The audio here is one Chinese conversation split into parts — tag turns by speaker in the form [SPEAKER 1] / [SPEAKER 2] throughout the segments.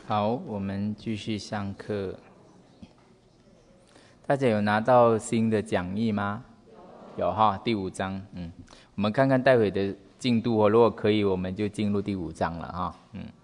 [SPEAKER 1] 好，我们继续上课。大家有拿到新的讲义吗？有哈，第5章。我们看看待会的进度哦。如果可以，我们就进入第5章了哈。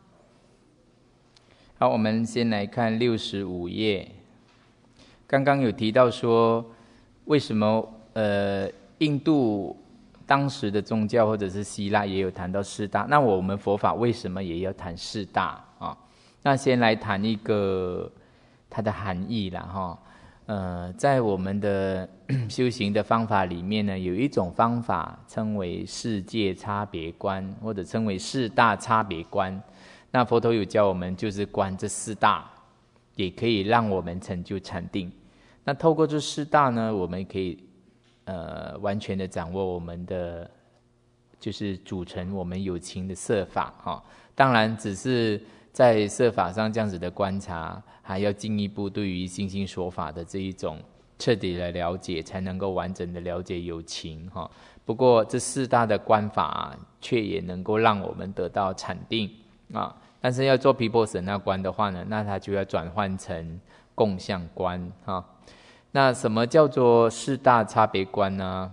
[SPEAKER 1] 好，我们先来看65页。刚刚有提到说，为什么印度当时的宗教或者是希腊也有谈到四大，那我们佛法为什么也要谈四大啊？那先来谈一个它的含义啦哈。在我们的修行的方法里面呢，有一种方法称为世界差别观，或者称为四大差别观。那佛陀有教我们就是观这四大，也可以让我们成就禅定。那透过这四大呢，我们可以完全的掌握我们的就是组成我们有情的色法哈。当然只是在色法上这样子的观察，还要进一步对于心性说法的这一种彻底的了解，才能够完整的了解有情哈。不过这四大的观法却也能够让我们得到禅定啊。但是要做毗婆舍那观的话呢，那它就要转换成共相观哈。那什么叫做四大差别观呢？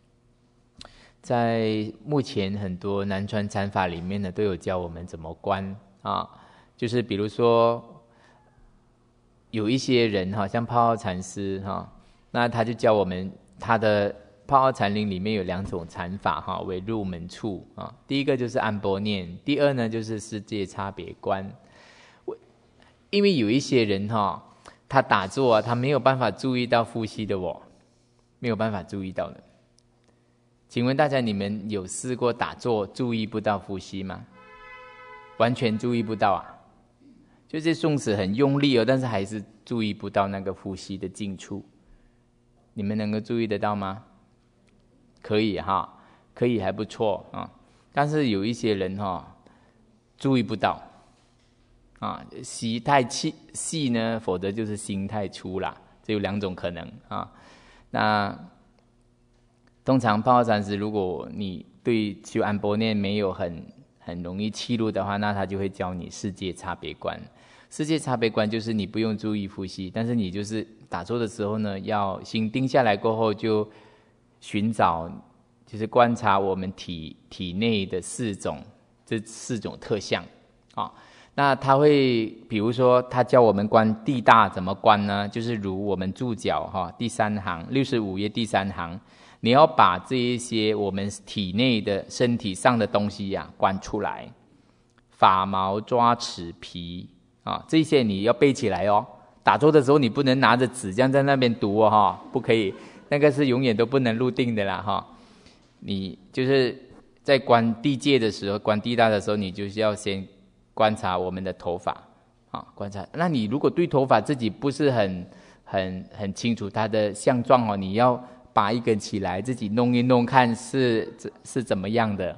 [SPEAKER 1] 在目前很多南传禅法里面呢，都有教我们怎么观啊。就是比如说有一些人哈，像泡泡禅师哈，那他就教我们，他的泡泡禅林里面有2种禅法哈为入门处啊。第一个就是安般念，第二呢就是世界差别观。因为有一些人哈，他打坐他没有办法注意到呼吸的没有办法注意到的。请问大家，你们有试过打坐注意不到呼吸吗？完全注意不到啊？就是诵持很用力但是还是注意不到那个呼吸的进出。你们能够注意得到吗？可以哈，可以还不错啊。但是有一些人注意不到啊，息太细呢，否则就是心太粗啦，这有2种可能啊。那通常泡泡禅师，如果你对修安般念没有很容易契入的话，那他就会教你世界差别观。世界差别观就是你不用注意呼吸，但是你就是打坐的时候呢，要心定下来过后，就寻找，就是观察我们体内的这四种特相啊。那他会比如说他教我们观地大，怎么观呢？就是如我们注脚第3行65页第3行，你要把这一些我们体内的身体上的东西观出来，发毛抓齿皮这些你要背起来打坐的时候你不能拿着纸这样在那边读不可以，那个是永远都不能入定的啦你就是在观地界的时候，观地大的时候，你就是要先观察我们的头发观察。那你如果对头发自己不是很清楚它的相状你要拔一根起来，自己弄一弄看是怎么样的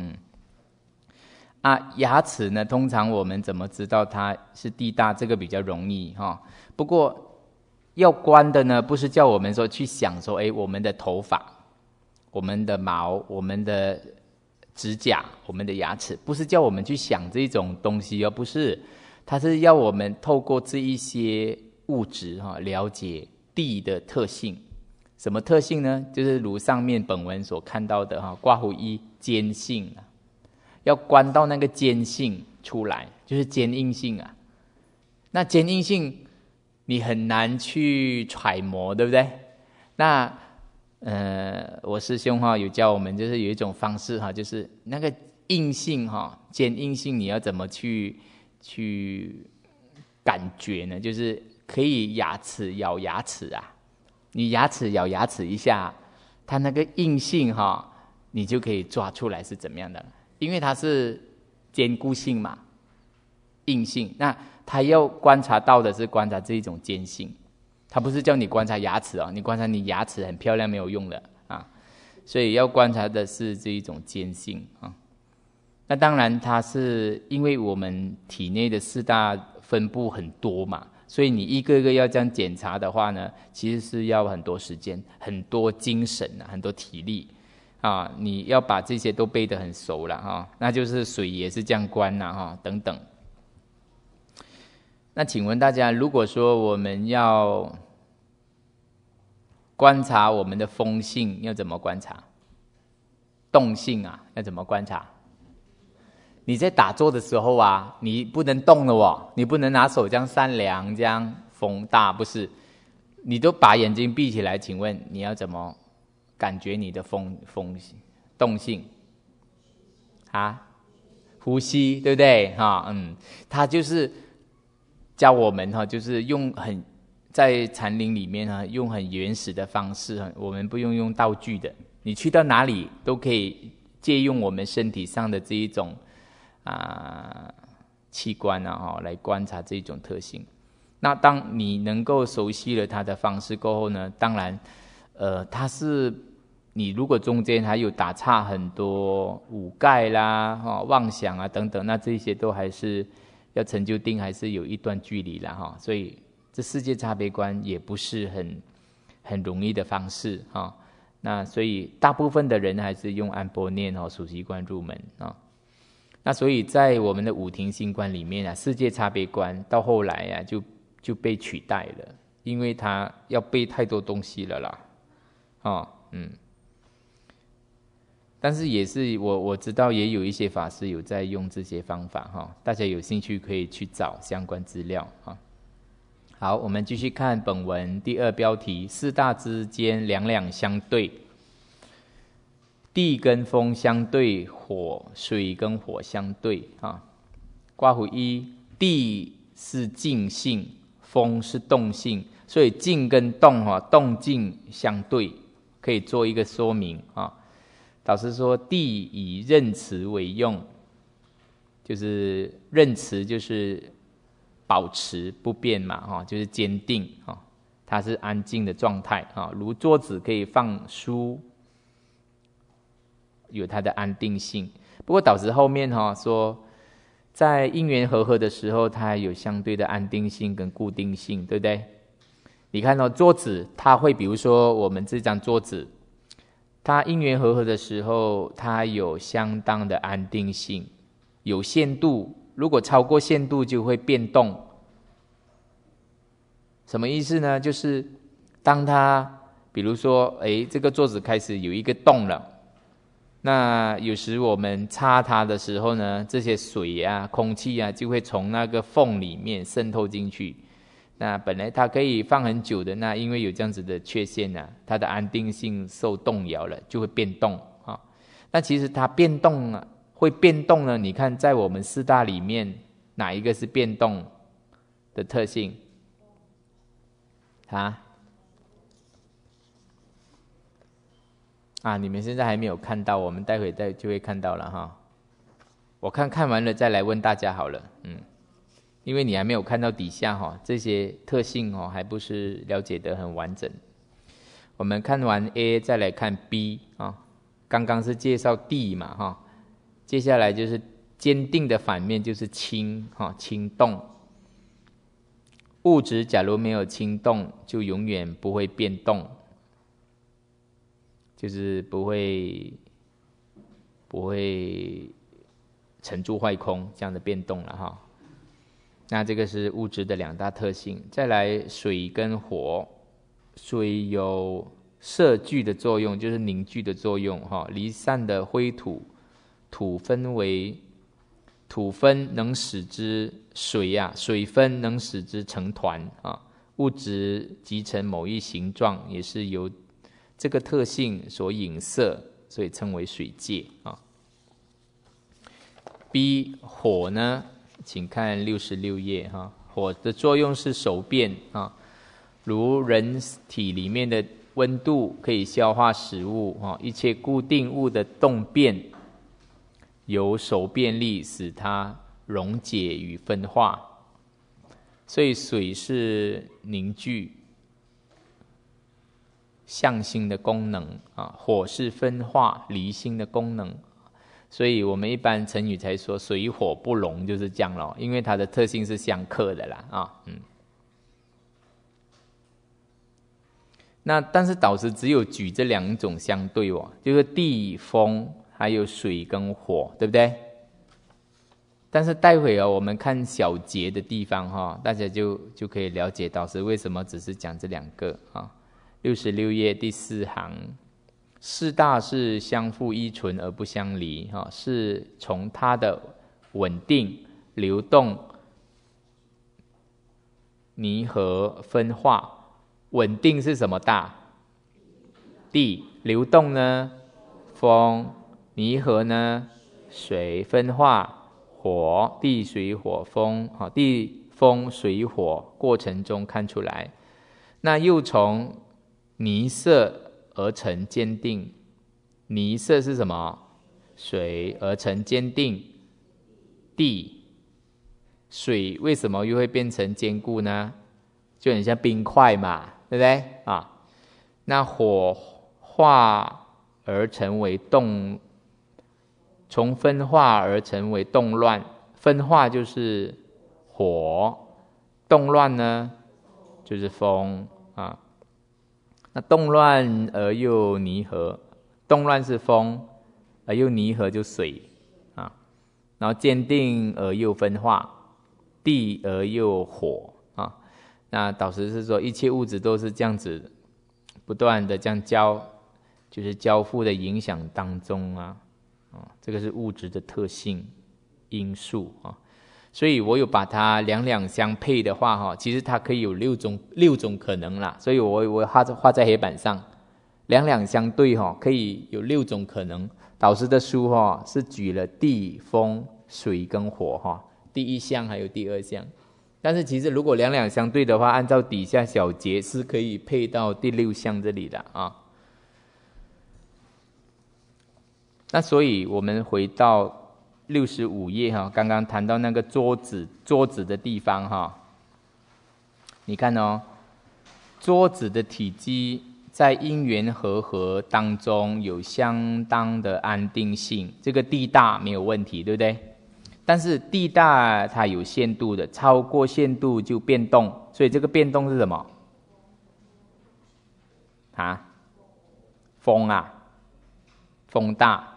[SPEAKER 1] 牙齿呢，通常我们怎么知道它是地大？这个比较容易不过要观的呢，不是叫我们说去想说，我们的头发、我们的毛、我们的指甲、我们的牙齿，不是叫我们去想这种东西不是，它是要我们透过这一些物质了解地的特性。什么特性呢？就是如上面本文所看到的刮胡一坚性要观到那个坚性出来，就是坚硬性那坚硬性你很难去揣摩，对不对？那我师兄有教我们，就是有一种方式就是那个硬性坚硬性你要怎么去感觉呢？就是可以牙齿咬牙齿你牙齿咬牙齿一下，它那个硬性你就可以抓出来是怎么样的了。因为它是坚固性嘛，硬性，那它要观察到的是观察这一种坚性，它不是叫你观察牙齿你观察你牙齿很漂亮没有用的所以要观察的是这一种坚性那当然它是因为我们体内的4大分布很多嘛，所以你一个个要这样检查的话呢，其实是要很多时间、很多精神很多体力你要把这些都背得很熟了那就是水也是这样观等等。 那请问大家，如果说我们要观察我们的风性，要怎么观察？动性啊，要怎么观察？你在打坐的时候啊，你不能动了哦，你不能拿手这样扇凉，这样风大，不是？你都把眼睛闭起来，请问你要怎么感觉你的动性啊？呼吸，对不对？他就是教我们就是用在禅林里面用很原始的方式，我们不用道具的，你去到哪里都可以借用我们身体上的这一种器官来观察这种特性。那当你能够熟悉了它的方式过后呢，当然它是你如果中间还有打岔很多五盖啦妄想啊等等，那这些都还是要成就定还是有一段距离啦所以这世界差别观也不是很容易的方式那所以大部分的人还是用安般念数息观入门那所以在我们的五停心观里面世界差别观到后来就被取代了，因为它要背太多东西了啦但是也是我知道也有一些法师有在用这些方法大家有兴趣可以去找相关资料好，我们继续看本文第二标题：四大之间两两相对，地跟风相对，水跟火相对括弧一，地是静性，风是动性，所以静跟动静相对，可以做一个说明导师说，地以任持为用，就是任持就是保持不变嘛就是坚定它是安静的状态如桌子可以放书，有它的安定性。不过导师后面说，在因缘和合的时候，它有相对的安定性跟固定性，对不对？你看桌子它会，比如说我们这张桌子，它因缘和合的时候，它有相当的安定性，有限度，如果超过限度就会变动。什么意思呢？就是当它比如说这个桌子开始有一个洞了，那有时我们擦它的时候呢，这些水空气就会从那个缝里面渗透进去，那本来它可以放很久的，那因为有这样子的缺陷它的安定性受动摇了，就会变动那其实它变动会变动呢，你看在我们四大里面哪一个是变动的特性你们现在还没有看到，我们待会就会看到了我看完了再来问大家好了因为你还没有看到底下这些特性还不是了解得很完整。我们看完 A 再来看 B 刚刚是介绍地嘛接下来就是坚定的反面就是轻动。物质假如没有轻动，就永远不会变动，就是不会沉住坏空这样的变动了那这个是物质的两大特性。再来水跟火，水有摄聚的作用，就是凝聚的作用离散的灰土，土分能使之水分能使之成团物质集成某一形状，也是由这个特性所影射，所以称为水界B 火呢，请看66页火的作用是手变如人体里面的温度可以消化食物一切固定物的动变由手变力使它溶解与分化，所以水是凝聚向心的功能火是分化离心的功能，所以我们一般成语才说水火不容，就是这样咯，因为它的特性是相克的啦那但是导师只有举这两种相对就是地风还有水跟火，对不对？ 但是待会我们看小节的地方大家就可以了解导师为什么只是讲这两个66页第4行，四大是相互依存而不相离是从它的稳定、流动、拟合、分化。稳定是什么大？地。流动呢？风。拟合呢？水。分化？火。地水火风地风水火过程中看出来。那又从泥色而成坚定。泥色是什么？水而成坚定。地。水为什么又会变成坚固呢？就很像冰块嘛，对不对那火化而成为动，从分化而成为动乱。分化就是火，动乱呢就是风那动乱而又拟合，动乱是风，而又拟合就水然后坚定而又分化，地而又火那导师是说一切物质都是这样子不断的这样就是交互的影响当中这个是物质的特性因素所以我有把它两两相配的话其实它可以有六种可能啦，所以我画在黑板上，两两相对可以有6种可能。导师的书是举了地、风、水跟火第一项还有第二项，但是其实如果两两相对的话，按照底下小节是可以配到第6项这里的那所以我们回到65页刚刚谈到那个桌子的地方你看桌子的体积在因缘和合当中有相当的安定性，这个地大没有问题，对不对？但是地大它有限度的，超过限度就变动，所以这个变动是什么风风大，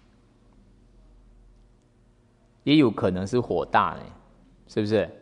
[SPEAKER 1] 也有可能是火大是不是？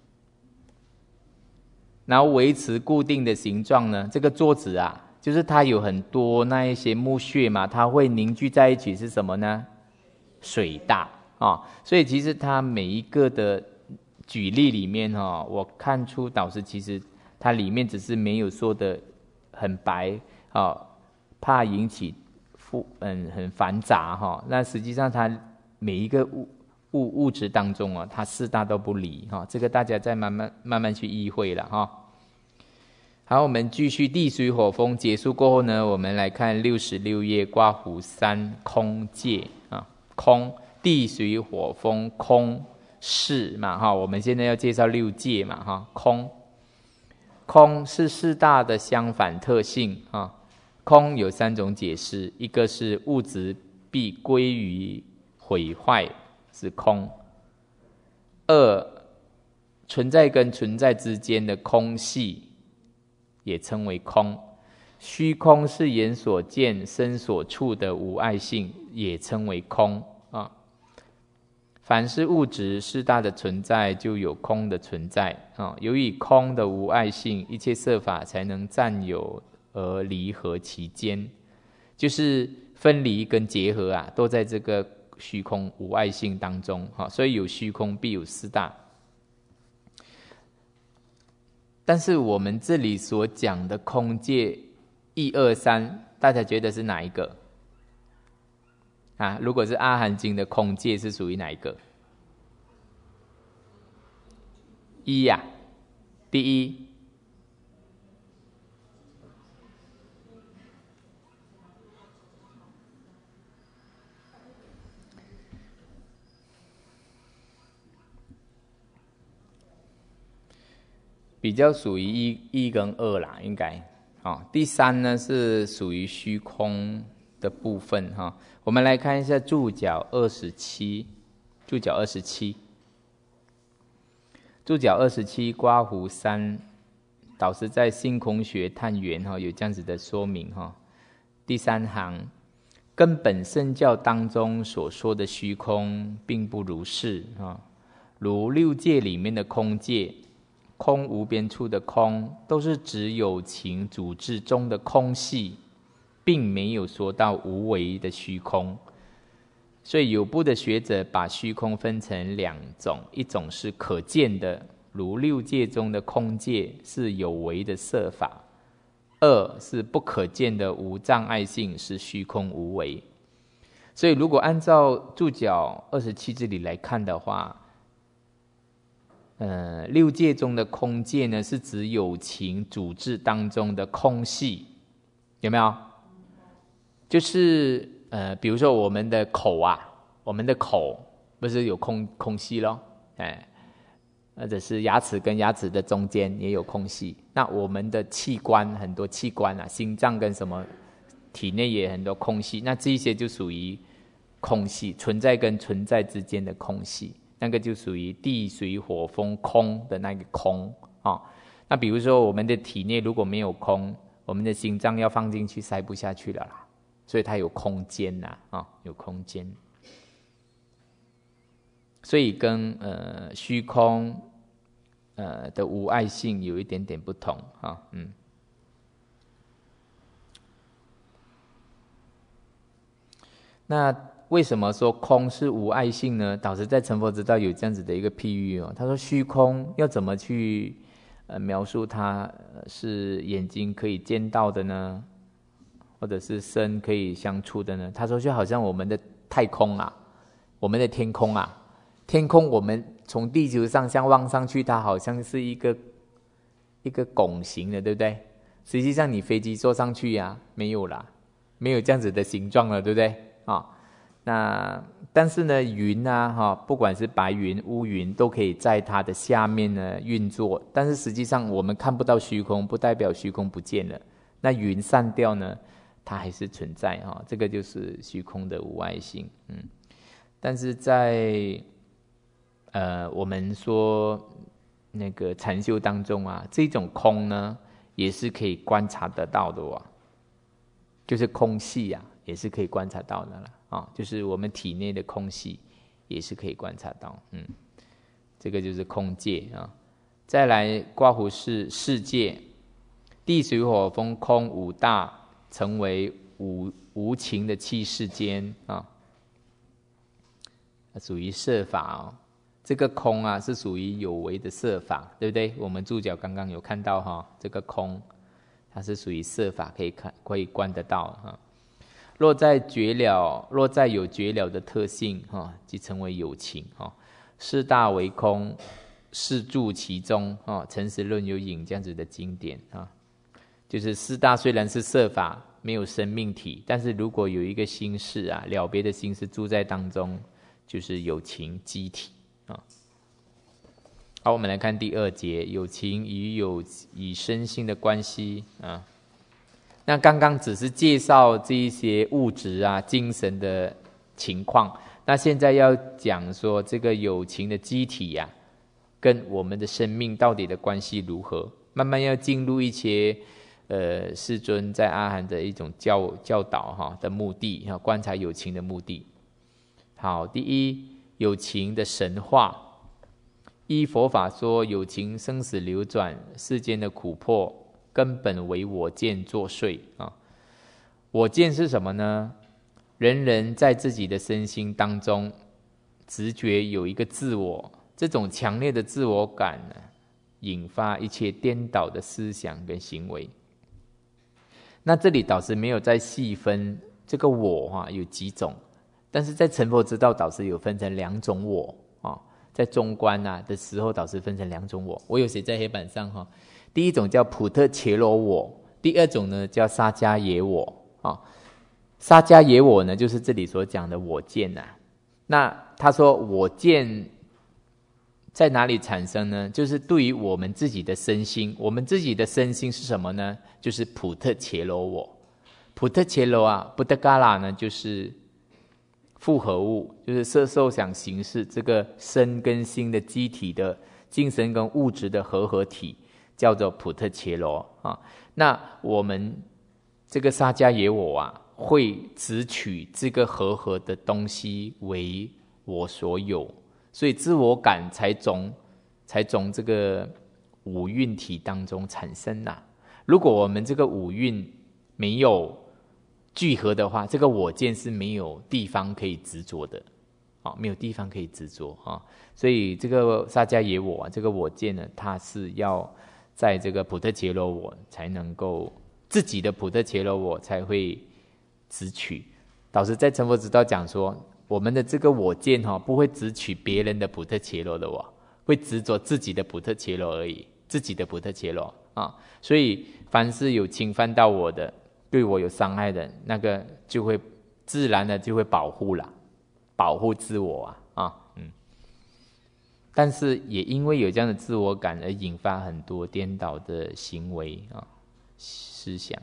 [SPEAKER 1] 然后维持固定的形状呢，这个桌子就是它有很多那一些木屑嘛，它会凝聚在一起是什么呢？水大所以其实它每一个的举例里面我看出导师其实它里面只是没有说的很白怕引起很繁杂那实际上它每一个物质当中它四大都不离这个大家再慢慢去意会了好，我们继续地水火风结束过后呢，我们来看66页刮胡3空界空地水火风空是嘛我们现在要介绍6界嘛空是四大的相反特性空有3种解释，一个是物质必归于毁坏是空，二存在跟存在之间的空隙也称为空，虚空是眼所见身所触的无碍性也称为空凡是物质四大的存在就有空的存在由于空的无碍性，一切色法才能占有而离合其间，就是分离跟结合都在这个虚空无碍性当中所以有虚空必有四大。但是我们这里所讲的空界1、2、3，大家觉得是哪一个如果是阿含经的空界是属于哪一个？1第一比较属于一跟2啦，应该第3呢是属于虚空的部分我们来看一下注脚27，注脚27刮胡3，导师在性空学探源有这样子的说明第3行， 根本圣教当中所说的虚空并不如是啊，如六界里面的空界，空无边处的空，都是指有情组织中的空系，并没有说到无为的虚空。所以有部的学者把虚空分成两种，一种是可见的，如六界中的空界是有为的色法；二是不可见的无障碍性，是虚空无为。所以如果按照注脚27这里来看的话，六界中的空界呢，是指有情组织当中的空系，有没有？就是比如说我们的口啊，我们的口不是有空隙咯，或者是牙齿跟牙齿的中间也有空隙。那我们的器官，很多器官啊，心脏跟什么体内也很多空隙，那这些就属于空隙，存在跟存在之间的空隙，那个就属于地水火风空的那个空啊。那比如说我们的体内如果没有空，我们的心脏要放进去塞不下去了啦，所以它有空间呐，有空间。所以跟虚空的无碍性有一点点不同啊，那为什么说空是无碍性呢？导师在成佛之道有这样子的一个譬喻他说虚空要怎么去描述它是眼睛可以见到的呢？或者是身可以相触的呢？他说就好像我们的太空啊，我们的天空啊，天空我们从地球上像望上去，它好像是一个拱形的，对不对？实际上你飞机坐上去啊，没有啦，没有这样子的形状了，对不对？那但是呢，云啊，不管是白云、乌云，都可以在它的下面呢运作。但是实际上我们看不到虚空，不代表虚空不见了。那云散掉呢，它还是存在这个就是虚空的无碍性。但是在我们说那个禅修当中啊，这种空呢，也是可以观察得到的就是空隙啊，也是可以观察到的啦。就是我们体内的空隙也是可以观察到。这个就是空界啊。再来刮胡是世界，地水火风空五大，成为无情的气世间属于色法这个空啊是属于有为的色法，对不对？我们注脚刚刚有看到这个空它是属于色法，可以观得到若在有绝了的特性即成为有情四大为空，是住其中诚实论有引这样子的经典就是四大虽然是色法，没有生命体，但是如果有一个心事了别的心事住在当中，就是有情机体好，我们来看第二节，有情与身心的关系那刚刚只是介绍这一些物质精神的情况，那现在要讲说这个有情的机体跟我们的生命到底的关系如何，慢慢要进入一些世尊在阿含的一种教导的目的观察有情的目的。好，第一，有情的神话。依佛法说，有情生死流转，世间的苦迫根本为我见作祟我见是什么呢？人人在自己的身心当中直觉有一个自我，这种强烈的自我感引发一切颠倒的思想跟行为。那这里导师没有再细分这个我有几种，但是在成佛之道导师有分成两种我在中观的时候导师分成两种我有写在黑板上第一种叫普特伽罗我，第二种呢叫沙迦耶我沙迦耶我呢就是这里所讲的我见那他说我见在哪里产生呢？就是对于我们自己的身心，我们自己的身心是什么呢？就是普特伽罗我。普特伽罗布特嘎拉呢就是复合物，就是色受想行识这个身跟心的机体的精神跟物质的合体，叫做普特伽罗那我们这个沙迦耶我会只取这个合的东西为我所有，所以自我感才从这个五蕴体当中产生啦。如果我们这个五蕴没有聚合的话，这个我见是没有地方可以执着的，没有地方可以执着啊。所以这个萨迦耶我这个我见呢，它是要在这个普特伽罗我才能够自己的普特伽罗我才会执取。导师在成佛之道讲说，我们的这个我见不会只取别人的普特伽罗的我，会执着自己的普特伽罗而已，自己的普特伽羅所以凡是有侵犯到我的，对我有伤害的，那个就会自然的就会保护了，保护自我但是也因为有这样的自我感而引发很多颠倒的行为思想。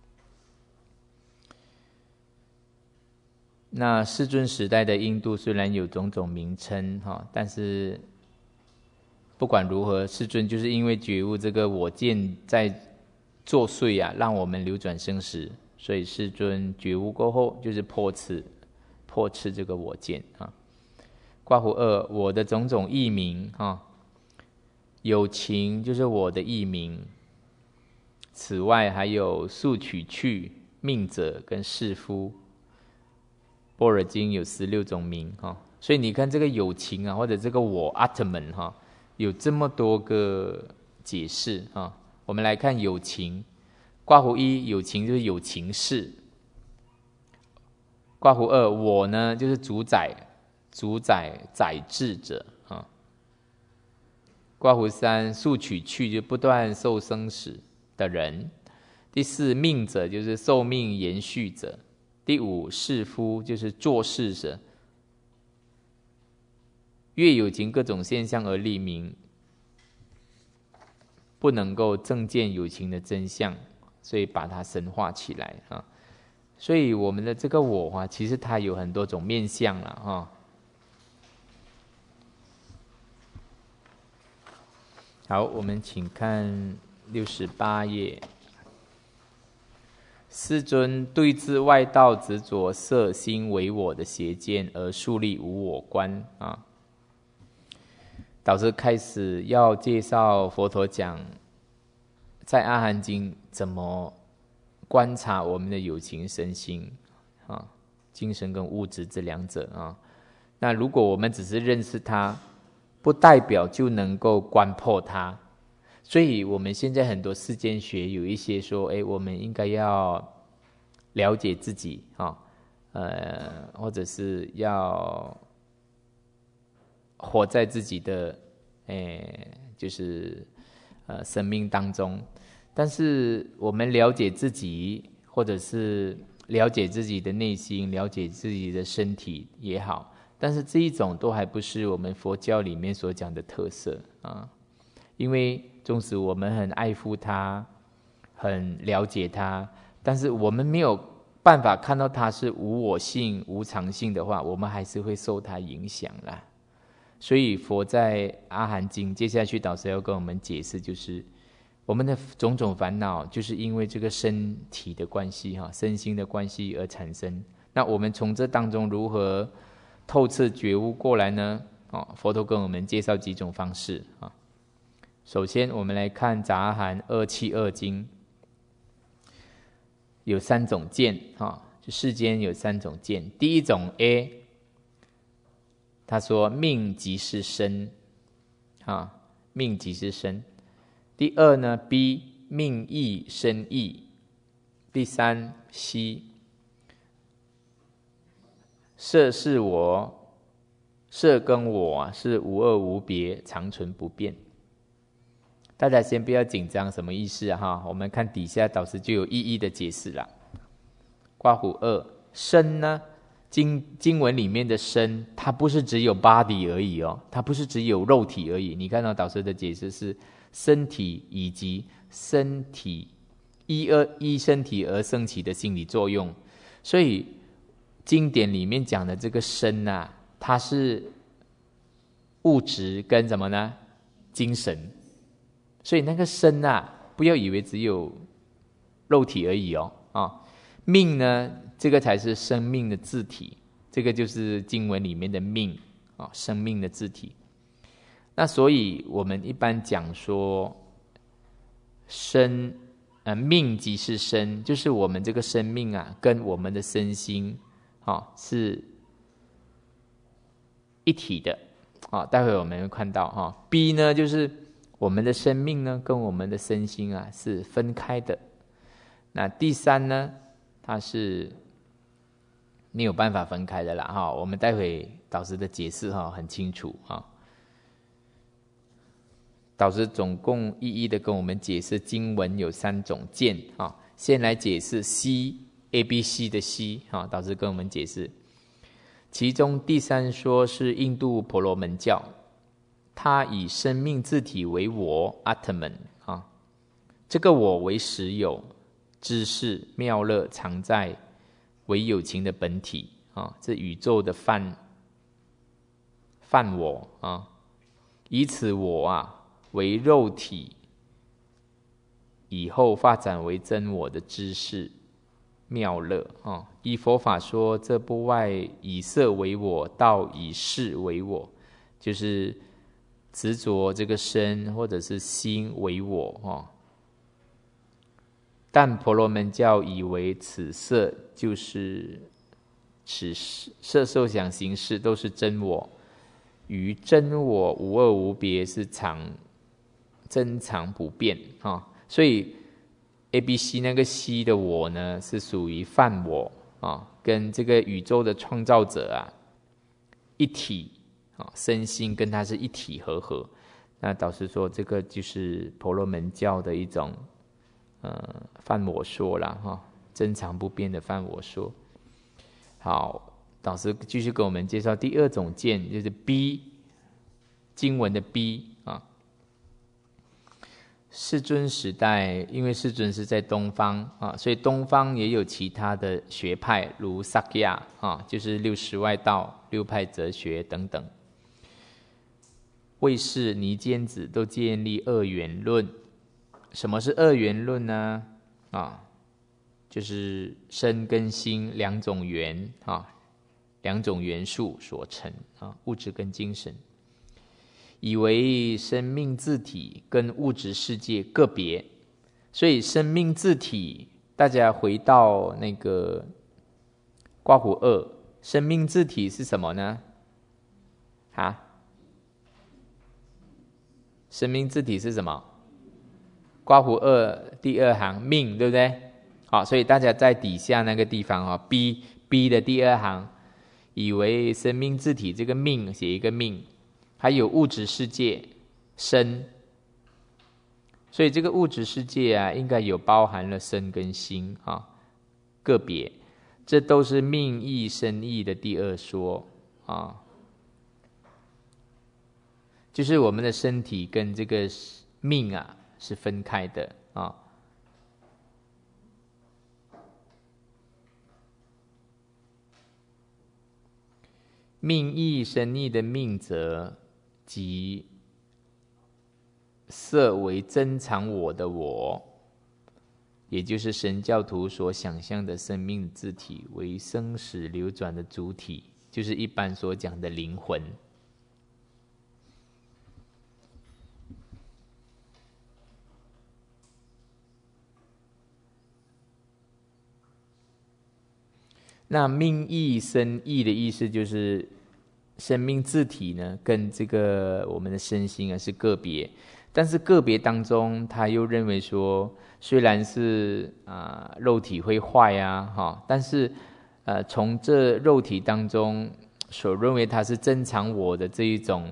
[SPEAKER 1] 那世尊时代的印度虽然有种种名称但是不管如何，世尊就是因为觉悟这个我见在作祟让我们流转生死，所以世尊觉悟过后就是破斥这个我见括弧2，我的种种异名有情就是我的异名，此外还有速取去、命者跟士夫。般若经有16种名所以你看这个有情或者这个我阿特门有这么多个解释我们来看有情，括弧1，有情就是有情事。括弧2，我呢就是主宰宰制者括弧3，速取去就不断受生死的人。第4，命者就是寿命延续者。第5，士夫就是做事者。越有情各种现象而立名，不能够正见有情的真相，所以把它神化起来所以我们的这个我其实它有很多种面向了好，我们请看68页。世尊对治外道执着色心为我的邪见而树立无我观导师开始要介绍佛陀讲在阿含经怎么观察我们的有情身心精神跟物质这两者那如果我们只是认识它，不代表就能够观破它。所以我们现在很多世间学有一些说我们应该要了解自己或者是要活在自己的就是生命当中。但是我们了解自己，或者是了解自己的内心，了解自己的身体也好，但是这一种都还不是我们佛教里面所讲的特色因为纵使我们很爱护它，很了解它，但是我们没有办法看到它是无我性、无常性的话，我们还是会受它影响啦。所以佛在阿含经接下去导师要跟我们解释，就是我们的种种烦恼就是因为这个身体的关系身心的关系而产生。那我们从这当中如何透彻觉悟过来呢佛陀跟我们介绍几种方式首先我们来看杂阿含272经，有3种见就世间有3种见。第一种 A， 他说命即是身命即是身。第二呢 B， 命亦身亦。第3 C， 色是我，色跟我是无二无别，常存不变。大家先不要紧张，什么意思我们看底下导师就有一一的解释了。括弧2，身呢，经文里面的身，它不是只有 body 而已它不是只有肉体而已。你看到导师的解释是身体以及身体依身体而生起的心理作用。所以经典里面讲的这个身它是物质跟什么呢？精神。所以那个身不要以为只有肉体而已命呢，这个才是生命的字体，这个就是经文里面的命啊，生命的字体。那所以我们一般讲说，命即是身，就是我们这个生命啊，跟我们的身心是一体的啊。待会我们会看到哈。B 呢，就是我们的生命呢，跟我们的身心啊是分开的。那第三呢，它是没有办法分开的啦哈。我们待会导师的解释哈很清楚哈。导师总共一一的跟我们解释经文有3种见啊。先来解释 C，ABC 的 C 啊，导师跟我们解释。其中第3说是印度婆罗门教，它以生命自体为我 Atman 啊，这个我为实有，知识妙乐常在，为有情的本体啊，这宇宙的泛我啊，以此我啊为肉体，以后发展为真我的知识妙乐啊。依佛法说，这不外以色为我，道以事为我，就是执着这个身或者是心为我啊。但婆罗门教以为此色就是此色受想行识都是真我，与真我无二无别，是真常不变啊。所以 ABC 那个 C 的我呢，是属于泛我啊，跟这个宇宙的创造者啊一体啊，身心跟它是一体合。那导师说，这个就是婆罗门教的一种泛我说啦哈，真常不变的泛我说。好，导师继续给我们介绍第2种见，就是 B 经文的 B 啊。世尊时代，因为世尊是在东方啊，所以东方也有其他的学派，如萨迦亚啊，就是60外道、6派哲学等等。卫士、尼坚子都建立二元论。什么是二元论呢？啊，就是身跟心2种元啊，2种元素所成啊，物质跟精神。以为生命自体跟物质世界个别，所以生命自体，大家回到那个刮胡2，生命自体是什么呢？生命自体是什么？刮胡2第2行命，对不对？好，所以大家在底下那个地方B 的第2行，以为生命自体这个命写一个命。还有物质世界身，所以这个物质世界啊，应该有包含了身跟心啊，个别，这都是命意身意的第2说啊，就是我们的身体跟这个命啊是分开的啊。命意身意的命则即色为真常我的我，也就是神教徒所想象的生命自体，为生死流转的主体，就是一般所讲的灵魂。那命意身意的意思就是生命自体呢，跟这个我们的身心啊是个别，但是个别当中，他又认为说，虽然是肉体会坏啊，但是从这肉体当中所认为它是真常我的这一种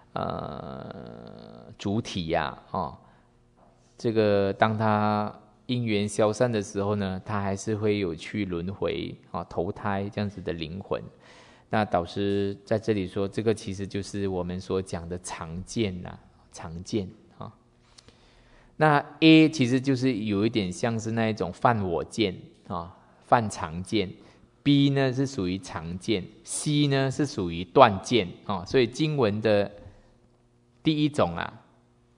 [SPEAKER 1] 主体呀，这个当它因缘消散的时候呢，它还是会有去轮回投胎这样子的灵魂。那导师在这里说，这个其实就是我们所讲的常见呐，常见啊。那 A 其实就是有一点像是那一种泛我见啊，泛常见。B 呢是属于常见 ，C 呢是属于断见啊。所以经文的第一种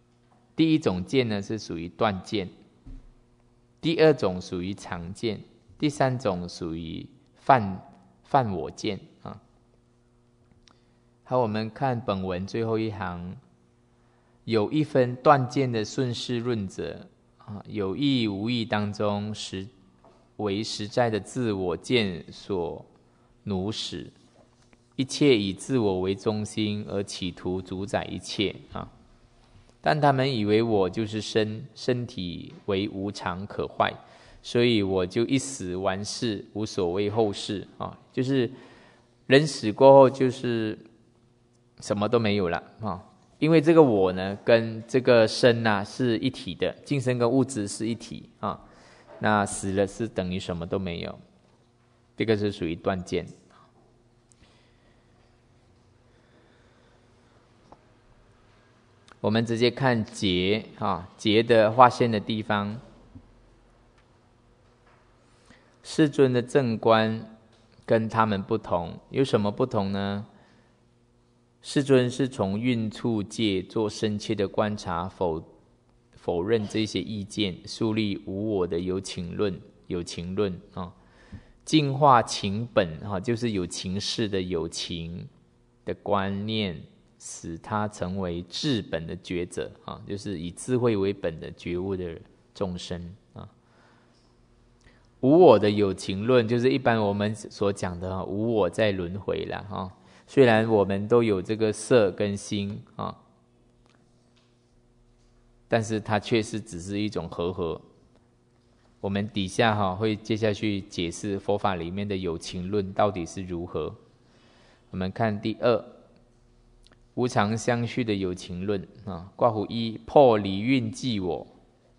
[SPEAKER 1] 见呢是属于断见，第2种属于常见， 第三种属于犯我见啊。好，我们看本文最后一行，有一分断见的顺势论者啊，有意无意当中为实在的自我见所奴使，一切以自我为中心而企图主宰一切啊。但他们以为我就是身体为无常可坏，所以我就一死完事，无所谓后事啊。就是人死过后就是什么都没有了啊。因为这个我呢，跟这个身啊是一体的，精神跟物质是一体啊。那死了是等于什么都没有，这个是属于断见。我们直接看劫啊，劫的划线的地方，世尊的正观跟他们不同，有什么不同呢？世尊是从蕴处界做深切的观察，否认这些意见，树立无我的有情论啊，净化情本啊，就是有情事的有情的观念，使他成为至本的觉者啊，就是以智慧为本的觉悟的众生啊。无我的有情论，就是一般我们所讲的无我在轮回啦啊。虽然我们都有这个色跟心啊，但是它确实只是一种和。我们底下会接下去解释佛法里面的有情论到底是如何。我们看第二，无常相续的有情论啊，括弧一，破离蕴即我。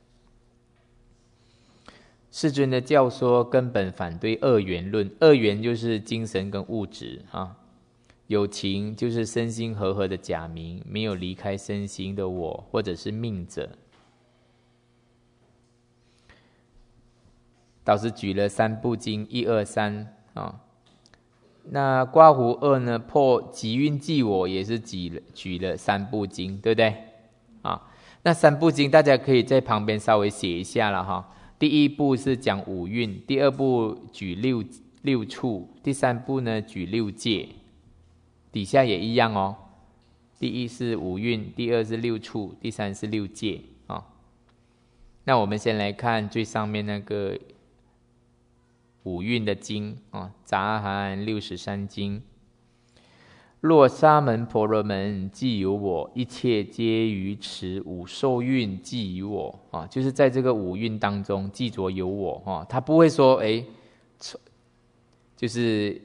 [SPEAKER 1] 世尊的教说根本反对二元论，二元就是精神跟物质啊。有情就是身心和的假名，没有离开身心的我或者是命者。导师举了三部经1、2、3啊。那括弧2呢，破即蕴即我也是举了三部经，对不对啊？那三部经大家可以在旁边稍微写一下了哈。第一部是讲五蕴，第二部举六处，第三部呢举六界。底下也一样哦，第一是五蕴，第二是六处，第三是六界啊。那我们先来看最上面那个五蕴的经啊，杂含63经。若沙门婆罗门既有我，一切皆于此五受蕴既有我啊，就是在这个五蕴当中既着有我啊，他不会说就是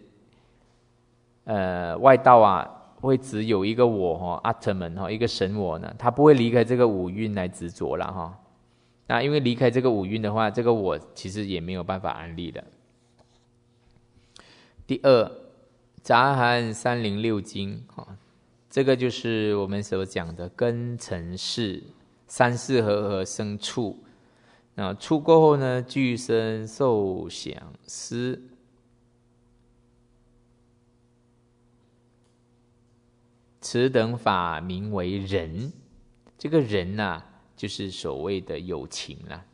[SPEAKER 1] 外道啊，会只有一个我阿特门一个神我呢，他不会离开这个五蕴来执着了哈。那因为离开这个五蕴的话，这个我其实也没有办法安立的。第二，杂含306经这个就是我们所讲的根尘世，三世和生处。那处过后呢，具身受想思。此等法名为人，这个人啊，就是所谓的有情啦。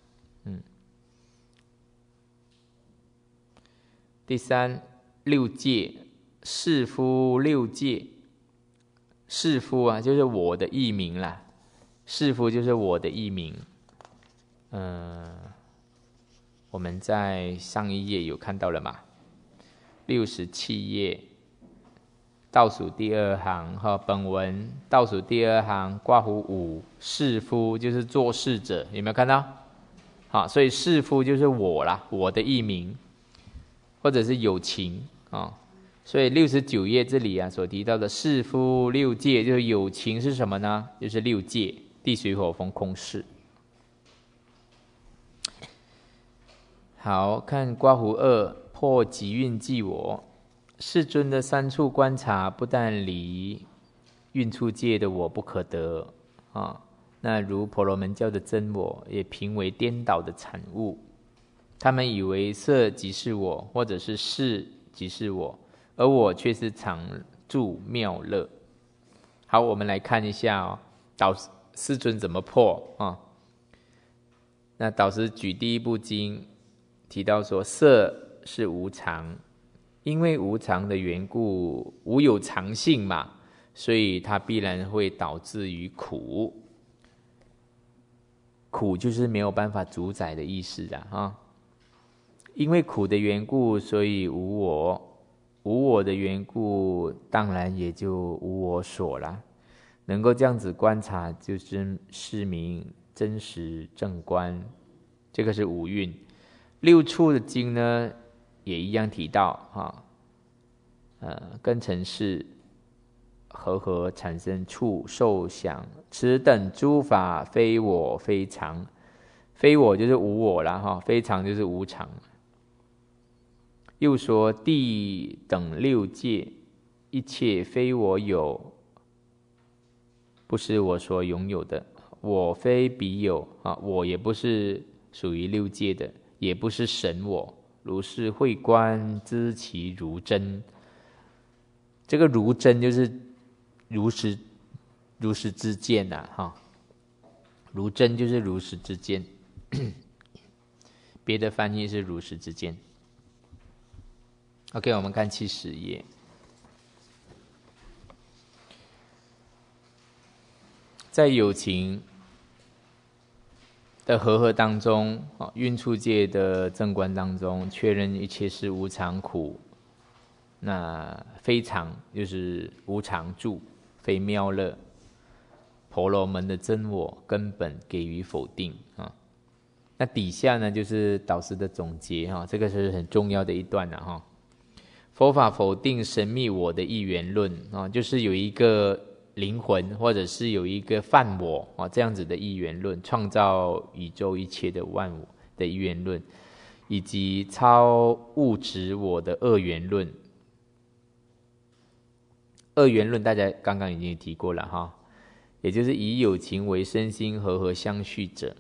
[SPEAKER 1] 第三，六界，士夫六界，士夫啊，就是我的译名啦。士夫就是我的译名。我们在上一页有看到了嘛？67页。倒数第二行本文倒数第二行括弧5，士夫就是做事者，有没有看到？好，所以士夫就是我啦，我的译名，或者是有情所以69页这里所提到的士夫六界，就是有情是什么呢？就是六界，地水火风空识。好，看括弧2，破即蕴即我。世尊的三处观察，不但离蕴处界的我不可得那如婆罗门教的真我，也评为颠倒的产物。他们以为色即是我，或者是事即是我，而我却是常住妙乐。好，我们来看一下世尊怎么破那导师举第一部经提到说色是无常，因为无常的缘故，无有常性嘛，所以它必然会导致于苦。苦就是没有办法主宰的意思啊。因为苦的缘故，所以无我，无我的缘故，当然也就无我所啦。能够这样子观察，就是是名真实正观。这个是五蕴。六处的经呢，也一样提到根尘世和产生处受想，此等诸法非我非常。非我就是无我啦，非常就是无常。又说地等六界，一切非我有，不是我所拥有的。我非彼有我也不是属于六界的，也不是神我。如是慧观，知其如真。这个如真就是如实之见如真就是如实之见，别的翻译是如实之见。OK， 我们看70页。在有情的和当中，蕴处界的正观当中，确认一切是无常苦。那非常就是无常住，非妙乐。婆罗门的真我根本给予否定那底下呢，就是导师的总结这个是很重要的一段佛法否定神秘我的一元论就是有一个灵魂，或者是有一个梵我这样子的一元论，创造宇宙一切的万物的一元论，以及超物质我的二元论。二元论大家刚刚已经提过了也就是以有情为身心和相续者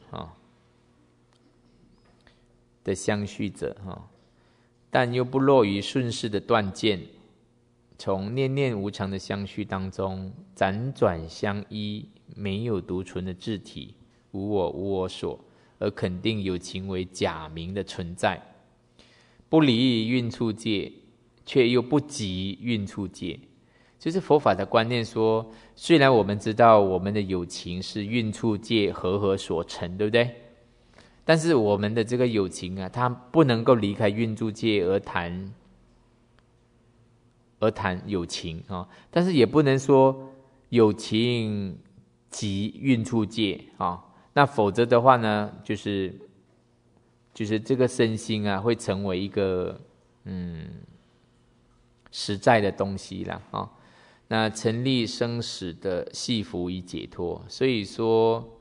[SPEAKER 1] 的相续者但又不落于顺势的断见，从念念无常的相续当中辗转相依，没有独存的自体，无我无我所，而肯定有情为假名的存在，不离蕴处界，却又不及蕴处界。就是佛法的观念说，虽然我们知道我们的有情是蕴处界和所成，对不对？但是我们的这个有情它不能够离开蕴处界而谈有情但是也不能说有情即蕴处界那否则的话呢，就是这个身心会成为一个实在的东西啦那成立生死的系缚与解脱。所以说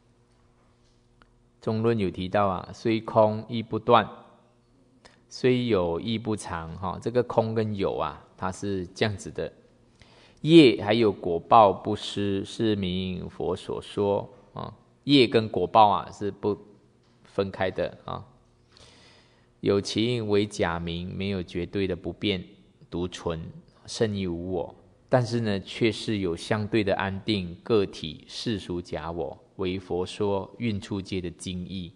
[SPEAKER 1] 中论有提到虽空亦不断，虽有亦不常这个空跟有它是这样子的。业还有果报不失，是名佛所说业跟果报是不分开的有情为假名，没有绝对的不变独存，甚于无我。但是呢，却是有相对的安定个体世俗假我，为佛说蕴处界的精义。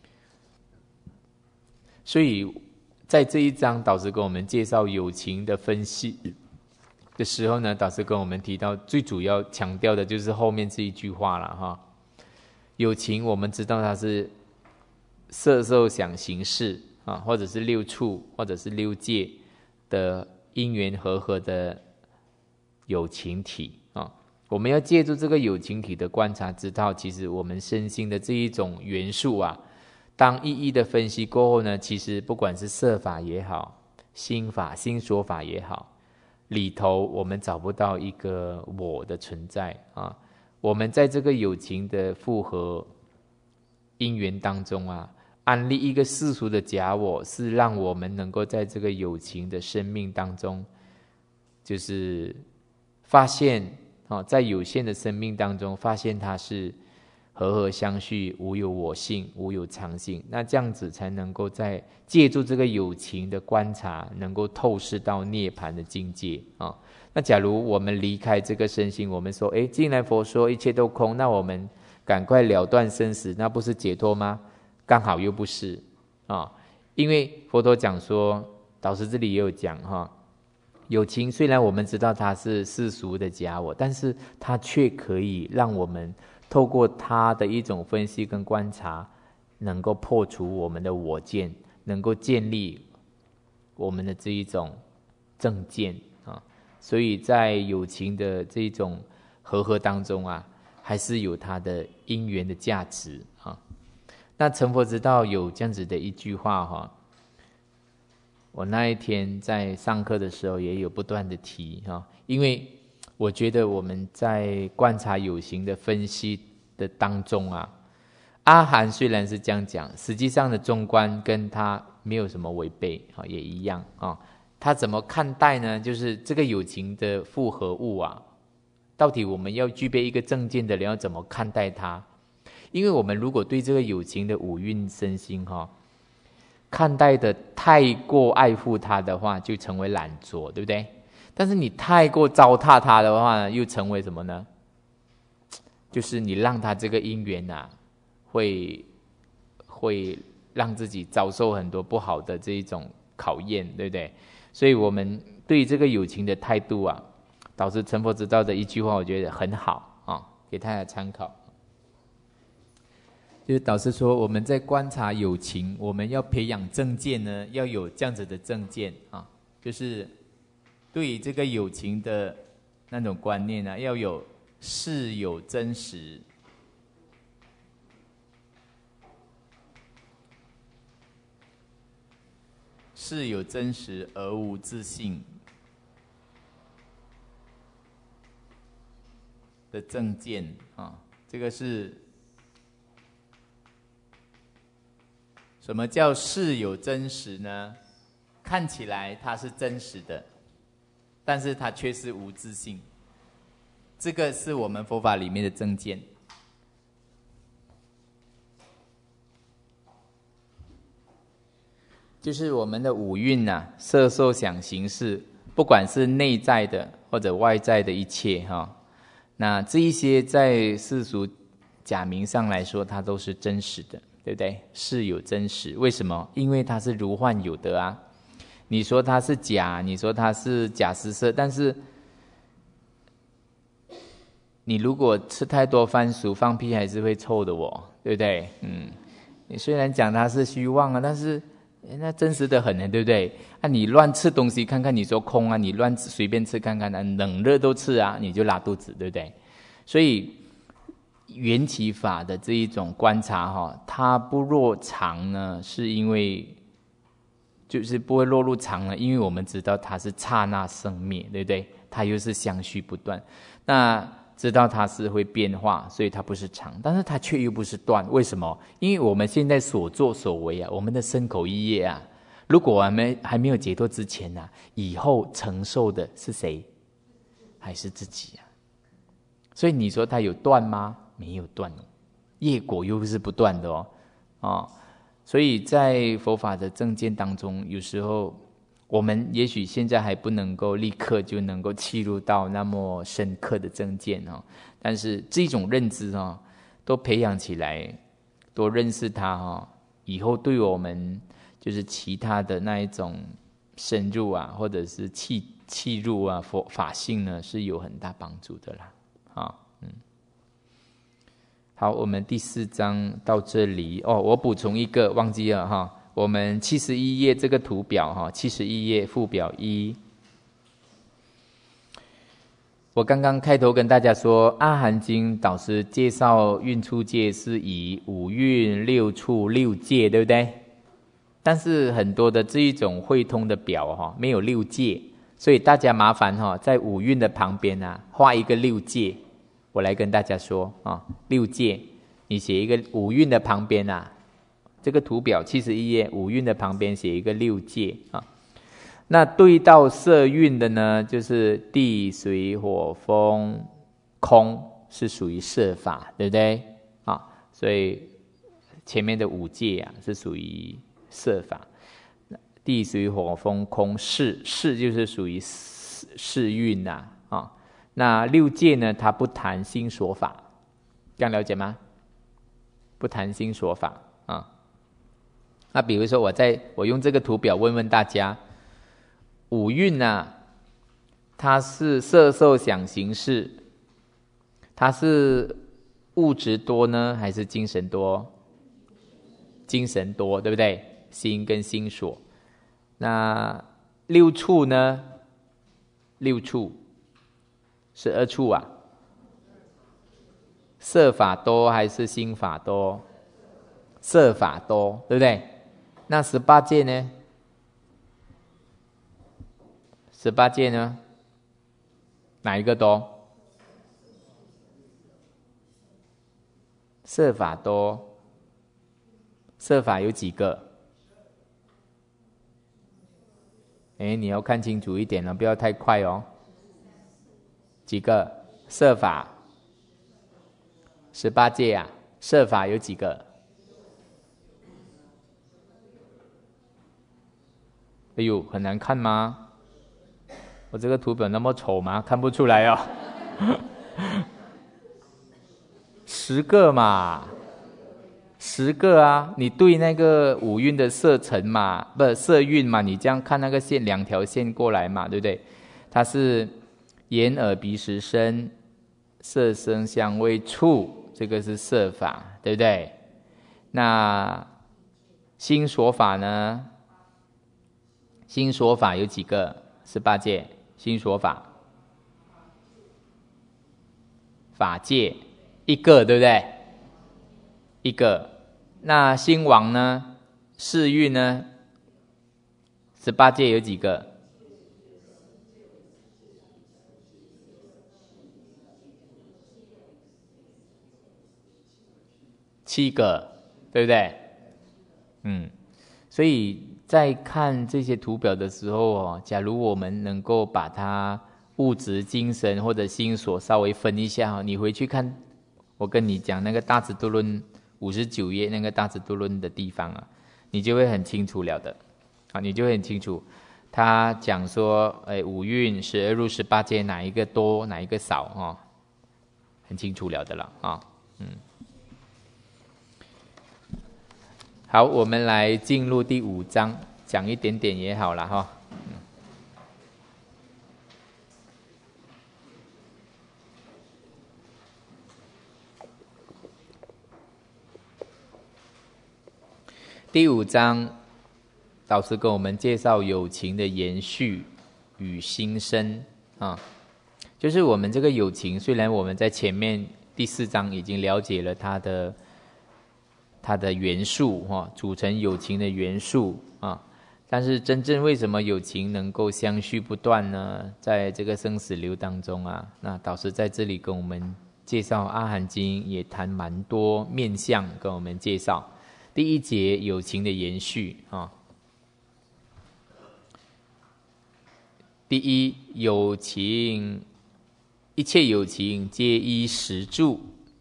[SPEAKER 1] 所以在这一章导师跟我们介绍有情的分析的时候呢，导师跟我们提到最主要强调的就是后面这一句话了有情我们知道它是色受想行识或者是六处或者是六界的因缘和的有情体我们要借助这个有情体的观察，知道其实我们身心的这一种元素当一一的分析过后呢，其实不管是色法也好，心法、心所法也好，里头我们找不到一个我的存在我们在这个有情的复合因缘当中安立一个世俗的假我，是让我们能够在这个有情的生命当中，就是发现在有限的生命当中，发现它是和相续，无有我性，无有常性。那这样子才能够在借助这个有情的观察，能够透视到涅槃的境界那假如我们离开这个身心，我们说既然佛说一切都空，那我们赶快了断生死，那不是解脱吗？刚好又不是因为佛陀讲说，导师这里也有讲哈，有情虽然我们知道它是世俗的假我，但是它却可以让我们透过它的一种分析跟观察，能够破除我们的我见，能够建立我们的这一种正见啊。所以在有情的这一种和当中啊，还是有它的因缘的价值啊。那成佛之道有这样子的一句话哈，我那一天在上课的时候也有不断的提哈，因为我觉得我们在观察有情的分析的当中啊，阿含虽然是这样讲，实际上的中观跟他没有什么违背啊，也一样啊。他怎么看待呢？就是这个有情的复合物啊，到底我们要具备一个正见的人要怎么看待它？因为我们如果对这个有情的五蕴身心看待的太过爱护它的话，就成为懒惰，对不对？但是你太过糟蹋它的话呢，又成为什么呢？就是你让它这个因缘啊，会让自己遭受很多不好的这一种考验，对不对？所以我们对这个有情的态度啊，导师成佛之道的一句话，我觉得很好啊，给大家参考。就是导师说，我们在观察有情，我们要培养正见呢，要有这样子的正见啊，就是对于这个有情的那种观念呢，要有事有真实，事有真实而无自性的正见啊，这个是。什么叫事有真实呢？看起来它是真实的，但是它却是无自性。这个是我们佛法里面的正见。就是我们的五蕴啊，色受想行识，不管是内在的或者外在的一切那这一些在世俗假名上来说，它都是真实的。对不对？是有真实，为什么？因为它是如幻有的啊。你说它是假，你说它是假施设，但是你如果吃太多番薯，放屁还是会臭的对不对？你虽然讲它是虚妄啊，但是那真实的很呢，对不对？你乱吃东西看看，你说空啊，你乱随便吃看看冷热都吃啊，你就拉肚子，对不对？所以缘起法的这一种观察它不落常呢，是因为就是不会落入常了，因为我们知道它是刹那生灭，对不对？它又是相续不断，那知道它是会变化，所以它不是常，但是它却又不是断。为什么？因为我们现在所作所为啊，我们的身口意业啊，如果我们还没有解脱之前啊，以后承受的是谁？还是自己啊？所以你说它有断吗？没有断业果又是不断的所以在佛法的正见当中，有时候我们也许现在还不能够立刻就能够契入到那么深刻的正见但是这种认知都培养起来，多认识它以后对我们就是其他的那一种深入啊，或者是契入啊佛法性呢，是有很大帮助的啦好，我们第4章到这里我补充一个忘记了我们71页这个图表71页附表1，我刚刚开头跟大家说，阿含经导师介绍蕴处界是以五蕴六处六界，对不对？但是很多的这一种汇通的表没有六界，所以大家麻烦在五蕴的旁边画一个六界。我来跟大家说六界，你写一个五蕴的旁边这个图表71页五蕴的旁边写一个六界那对到色蕴的呢，就是地水火风空，是属于色法，对不对所以前面的5界是属于色法，地水火风空识就是属于识蕴那6界呢，它不谈心所法，这样了解吗？不谈心所法那比如说我用这个图表问问大家，五蕴啊，它是色受想行识，它是物质多呢，还是精神多？精神多，对不对？心跟心所。那六处呢？六处12处啊，色法多还是心法多？色法多，对不对？那18界呢？18界呢？哪一个多？色法多。色法有几个？你要看清楚一点了，不要太快哦。几个？色法18界啊，色法有几个？哎呦，很难看吗？我这个图表那么丑吗？看不出来哦。10个嘛，10个啊！你对那个五蕴的色尘嘛，不色蕴嘛，你这样看那个线，2条线过来嘛，对不对？它是眼耳鼻舌身，色声香味触，这个是色法，对不对？那心所法呢？心所法有几个？18界心所法，法界1个，对不对？1个。那心王呢？世蕴呢？18界有几个？7个，对不对？所以在看这些图表的时候假如我们能够把它物质、精神或者心所稍微分一下你回去看我跟你讲那个大智度论59页那个大智度论的地方你就会很清楚了的你就会很清楚他讲说五蕴12入18界哪一个多哪一个少很清楚了的了好，我们来进入第5章，讲一点点也好了哈。第5章，导师跟我们介绍有情的延续与新生就是我们这个有情，虽然我们在前面第4章已经了解了它的元素组成有情的元素但是真正为什么有情能够相续不断呢？在这个生死流当中那导师在这里跟我们介绍阿含经也谈蛮多面向跟我们介绍。第1节有情的延续第一有情，一切有情皆依实住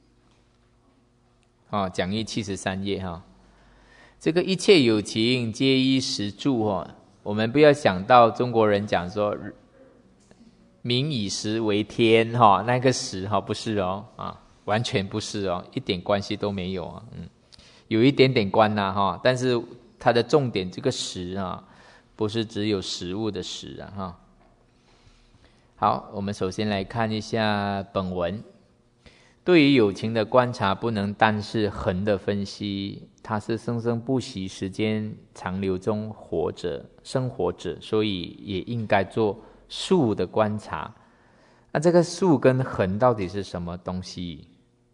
[SPEAKER 1] 讲义73页这个一切有情皆依实住我们不要想到中国人讲说民以食为天那个食不是完全不是一点关系都没有有一点点关但是它的重点这个食不是只有食物的食好，我们首先来看一下本文。对于有情的观察，不能单是恒的分析，它是生生不息、时间长流中生活者，所以也应该做数的观察。那这个数跟恒到底是什么东西？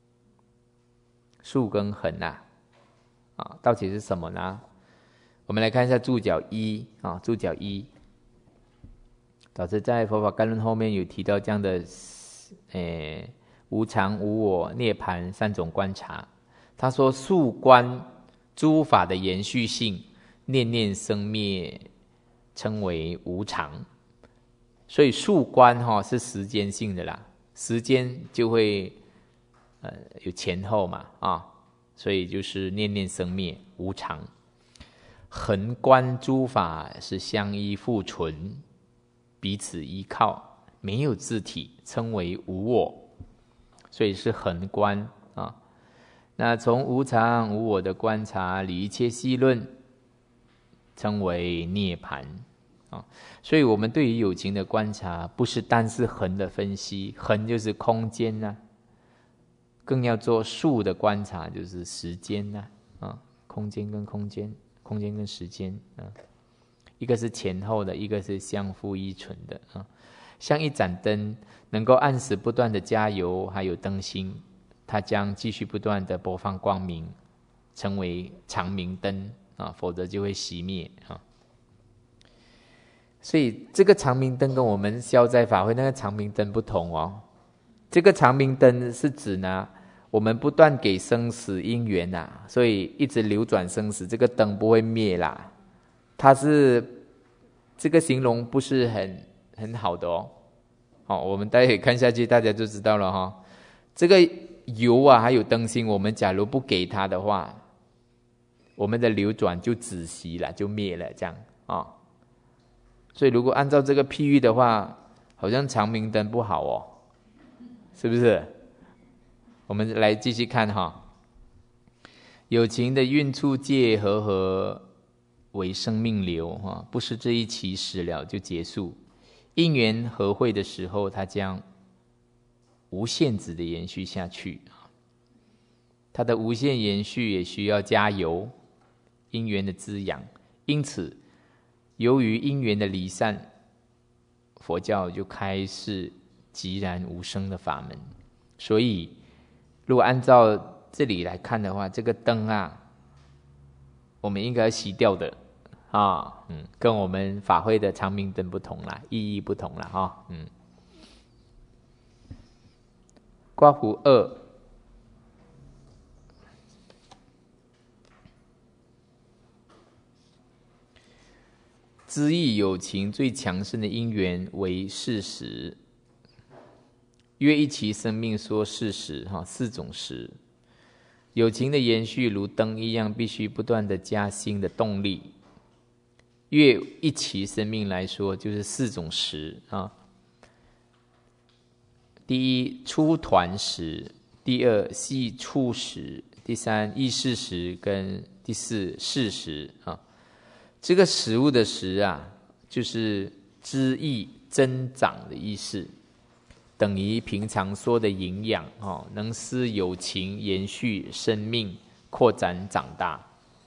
[SPEAKER 1] 数跟恒到底是什么呢？我们来看一下注脚1注脚1。导致在佛法概论后面有提到这样的无常、无我、涅槃3种观察。他说数观诸法的延续性，念念生灭，称为无常。所以数观是时间性的啦，时间就会有前后嘛所以就是念念生灭无常。恒观诸法是相依附存，彼此依靠，没有自体，称为无我，所以是恒观那从无常无我的观察，理一切细论， 称为涅槃啊。所以我们对于有情的观察，不是单是恒的分析，恒就是空间啊，更要做数的观察，就是时间啊，空间跟空间，空间跟时间啊，一个是前后的，一个是相互依存的啊。像一盏灯，能够按时不断的加油，还有灯芯，它将继续不断的播放光明，成为长明灯啊，否则就会熄灭啊。所以这个长明灯跟我们消灾法会那个长明灯不同哦。这个长明灯是指呢，我们不断给生死因缘啊，所以一直流转生死，这个灯不会灭啦。它是这个形容不是很好的哦。好，我们待会看下去，大家就知道了哈。这个油啊，还有灯芯，我们假如不给它的话，我们的流转就止息了，就灭了，这样啊。所以如果按照这个譬喻的话，好像长明灯不好哦，是不是？我们来继续看哈。有情的运处界和为生命流哈，不是这一期始了就结束。因缘合会的时候，它将无限制的延续下去。它的无限延续也需要加油，因缘的滋养。因此由于因缘的离散，佛教就开示寂然无声的法门。所以如果按照这里来看的话，这个灯啊，我们应该熄掉的啊，跟我们法会的长明灯不同啦，意义不同啦哈，刮胡2，知意有情最强盛的因缘为事实。约一期生命说事实哈，4种实。有情的延续如灯一样，必须不断的加新的动力。约一期生命来说，就是4种实啊。第一，出团时；第二，系处时；第三，意识时；跟第四，事实啊。这个食物的食啊，就是知意增长的意思，等于平常说的营养哦，能使有情延续生命、扩展长大。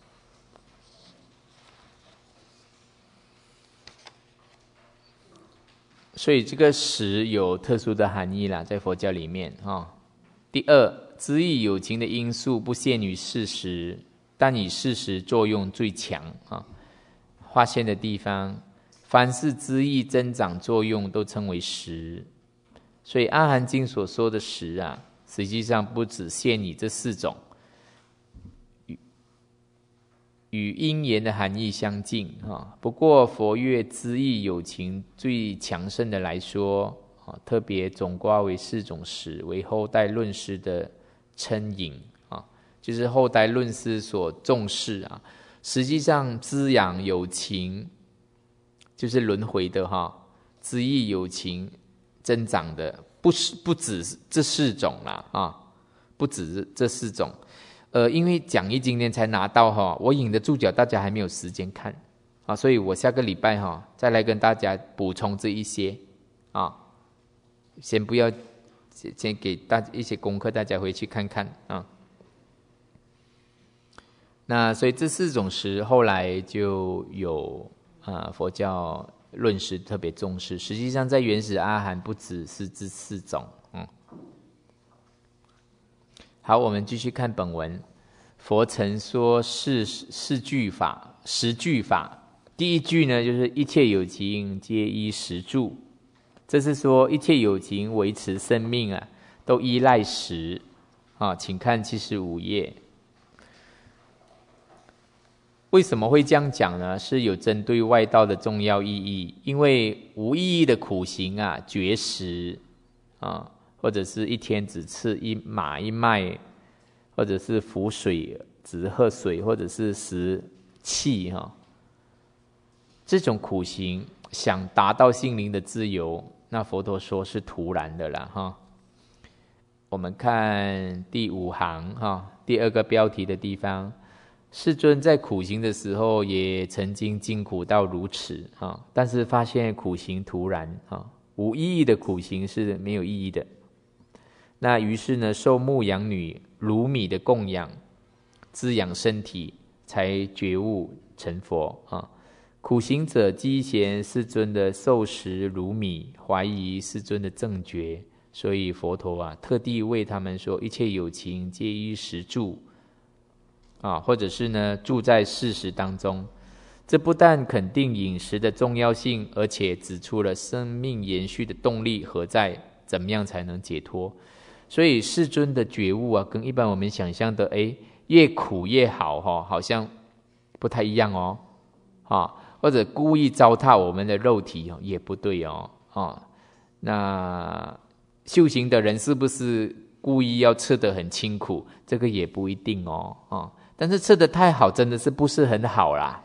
[SPEAKER 1] 所以这个食有特殊的含义啦，在佛教里面啊。第二，知意有情的因素不限于事实，但以事实作用最强啊。划线的地方，凡是知意增长作用都称为实。所以《阿含经》所说的实啊，实际上不只限于这4种，与因缘的含义相近啊。不过佛越知意有情最强盛的来说啊，特别总括为4种实，为后代论师的称引啊，就是后代论师所重视啊。实际上滋养有情就是轮回的哈，知意有情增长的不止这4种啦啊，不止这4种。因为讲义今天才拿到哈，我引的注脚大家还没有时间看啊，所以我下个礼拜哈再来跟大家补充这一些啊，先不要，先给大家一些功课，大家回去看看啊。那所以这4种实后来就有佛教论师特别重视，实际上在原始阿含不只是这4种。好，我们继续看本文。佛曾说10句法，第一句呢就是一切有情皆依时住，这是说一切有情维持生命啊，都依赖时啊，请看75页。为什么会这样讲呢？是有针对外道的重要意义。因为无意义的苦行啊，绝食啊，或者是一天只吃一马一麦，或者是服水只喝水，或者是食气哈，这种苦行想达到心灵的自由，那佛陀说是徒然的啦哈。我们看第5行哈，第2个标题的地方。 世尊在苦行的时候也曾经经苦到如此啊，但是发现苦行徒然啊，无意义的苦行是没有意义的。那于是呢，受牧羊女乳米的供养，滋养身体，才觉悟成佛啊。苦行者讥嫌世尊的受食乳米，怀疑世尊的正觉，所以佛陀啊，特地为他们说：一切有情皆依食住啊，或者是呢，住在事实当中。这不但肯定饮食的重要性，而且指出了生命延续的动力何在，怎么样才能解脱。所以世尊的觉悟啊，跟一般我们想象的越苦越好好像不太一样或者故意糟蹋我们的肉体也不对那修行的人是不是故意要吃得很清苦，这个也不一定但是吃得太好真的是不是很好啦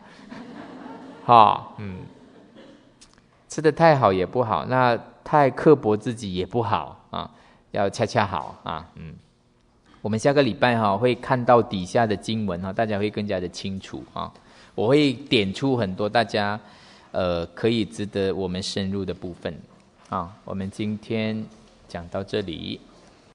[SPEAKER 1] 吃得太好也不好，那太刻薄自己也不好要恰恰好我们下个礼拜会看到底下的经文大家会更加的清楚我会点出很多大家可以值得我们深入的部分我们今天讲到这里。